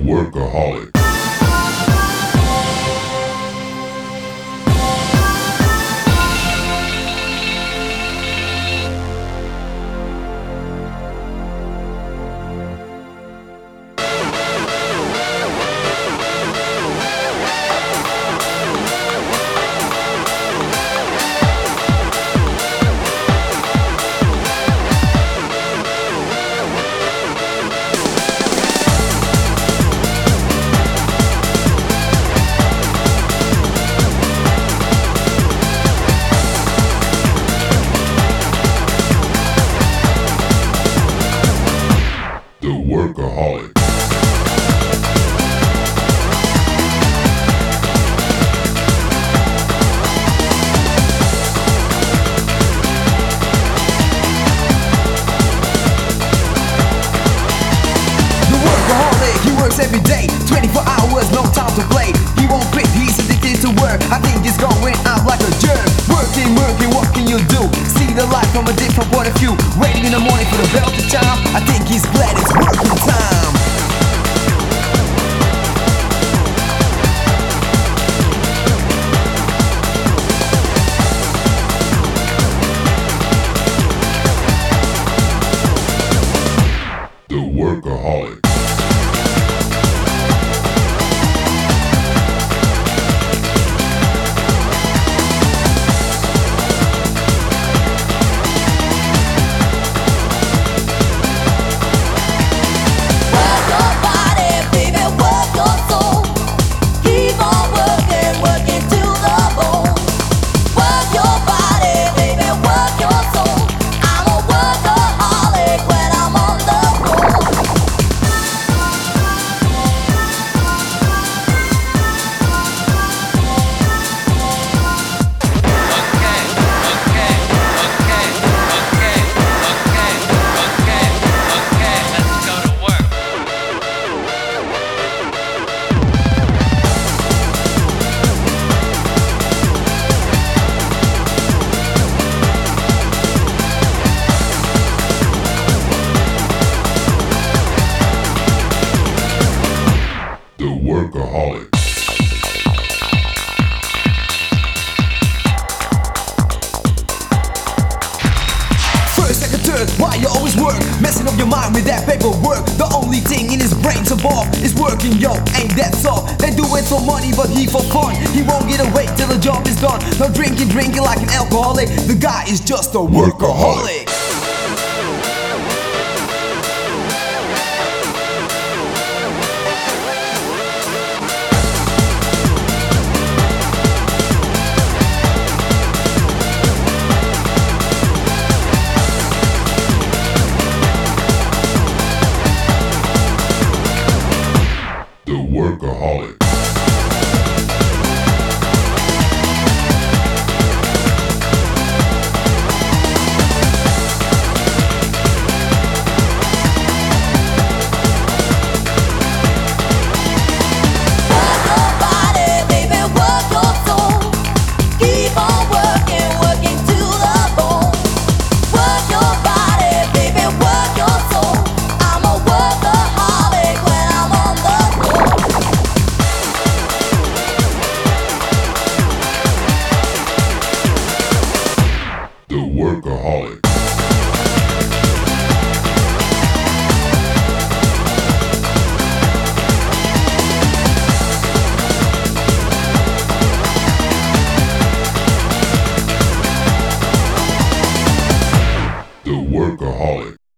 workaholic. The workaholic. He works every day, 24 hours, no time to play. He won't quit, he's addicted to work. I think he's going out like a germ. Working, what can you do? See the life from a different point of view. Waiting in the morning for the bell to chime. I think he's glad it's working time. The workaholic. The workaholic. First, second, third, why you always work? Messing up your mind with that paperwork. The only thing in his brain's above is working, yo, ain't that so? They do it for money, but he for fun. He won't get away till the job is done. No drinking like an alcoholic. The guy is just a workaholic. The workaholic. The workaholic. The workaholic.